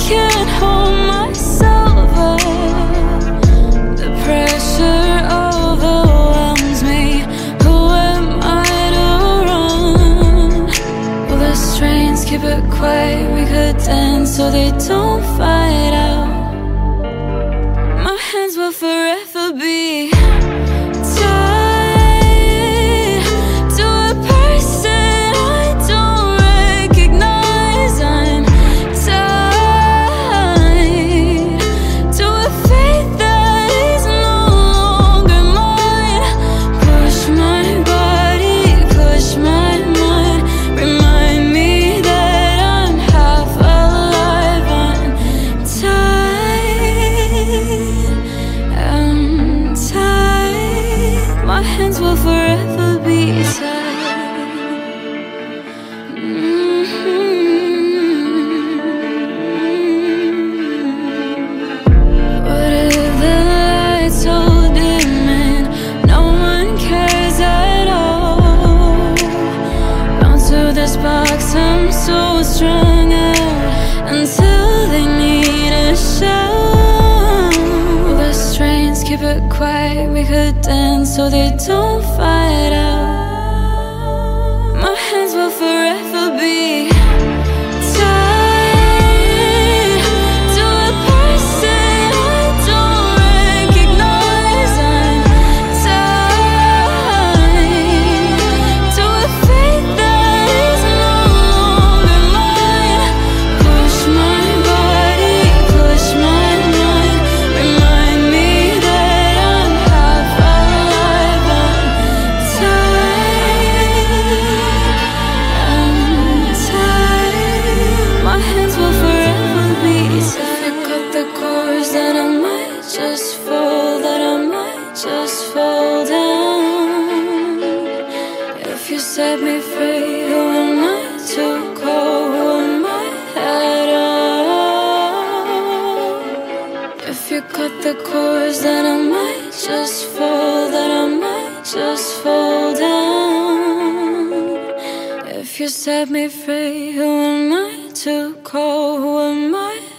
can't hold myself up. The pressure overwhelms me. Who am I to run? Well, the strains keep it quiet. We could dance so they don't fight out. My hands will forever be tied to a person I don't recognize. I'm tied to a fate that is no longer mine. Push my body, push my mind, remind me that I'm half alive. I'm tied, I'm tied. My hands will forever be tied. What if the lights so dim and no one cares at all? Bound to this box, I'm so strung out until they need a shout. Well, the strains keep it quiet. We could dance so they don't fight out. My hands will forever be tied to a person I don't recognize. I'm tied to a fate that is no longer mine. Push my body, push my mind, remind me that I'm half alive. I'm tied, my hands will forever be tied. If you cut the cords, then I might just fall, that I might just fall down. If you set me free, who am I to call? Who am I at all? If you cut the cords, then I might just fall, that I might just fall down. If you set me free, who am I to call? Who am I